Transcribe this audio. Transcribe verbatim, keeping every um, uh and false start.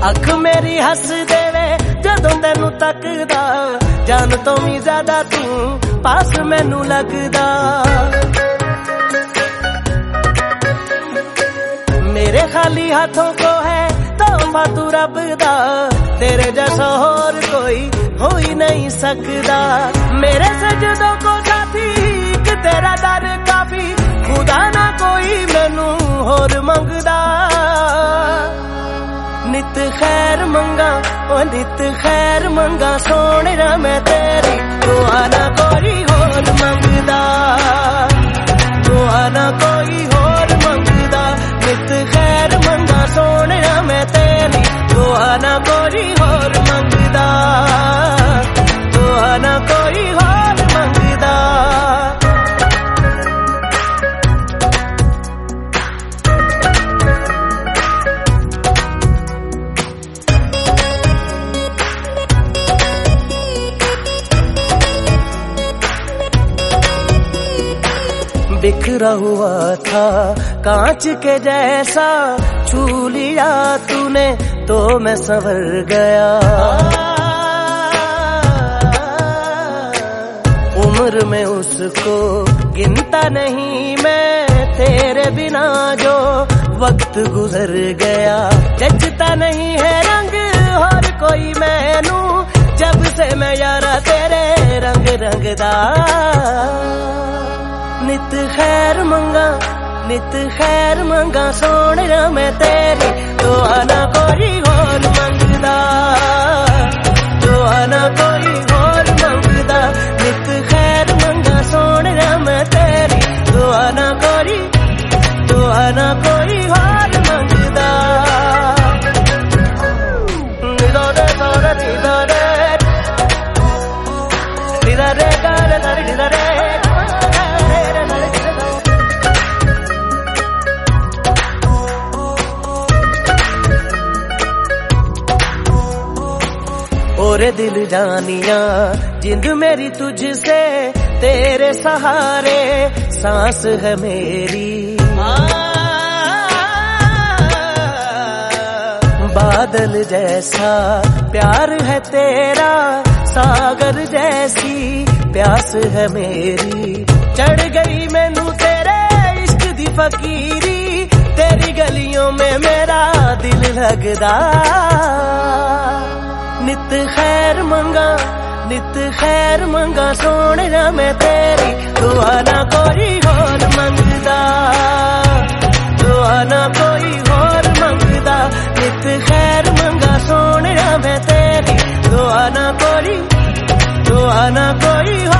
अख मेरी हस देवे जदों तेनू तकदा, जान तो भी ज्यादा तू पास मैनू लगदा। मेरे खाली हाथों को है तोहफा तू रब दा, तेरे जैसा होर कोई हो ही नहीं सकदा। मेरे सजदों को साथी एक तेरा दर काफी, खुदा ना कोई मैनू होर मंगदा। नित खैर मंगा ओ नित खैर मंगा सोने ना मैं तेरी, दुआ ना कोई होर मंगदा, दुआ ना कोई होर मंगदा। नित खैर मंगा सोने ना मैं तेरी, दुआ ना कोई होर मंगदा, दुआ ना कोई होर मंगदा। बिखरा हुआ था कांच के जैसा, छू लिया तूने तो मैं संवर गया। उम्र में उसको गिनता नहीं मैं, तेरे बिना जो वक्त गुजर गया। जचता नहीं है रंग और कोई मैनू, जब से मैं यारा तेरे रंग रंगदा। नित खैर मंगा नित खैर मंगा सोने ना मैं तेरी, दुआ ना कोई होर मंगदा, दुआ ना कोई होर मंगदा। नित खैर मंगा सोने ना मैं तेरी, दुआ ना कोई दुआ ना कोई होर मंगदा। निदा रे सारा निदा रे निदा रे गारे सारी निदा रे। ओरे दिल जानिया जिंद मेरी तुझसे, तेरे सहारे सांस है मेरी। बादल जैसा प्यार है तेरा, सागर जैसी प्यास है मेरी। चढ़ गई मैनू तेरे इश्क दी फकीरी, तेरी गलियों में मेरा दिल लगदा। नित खैर मंगा नित खैर मंगा सोने ना मैं तेरी, दुआ ना कोई होर मंगदा, दुआ ना कोई होर मंगदा। नित खैर मंगा सोने ना मैं तेरी, दुआ ना कोई दुआ ना कोई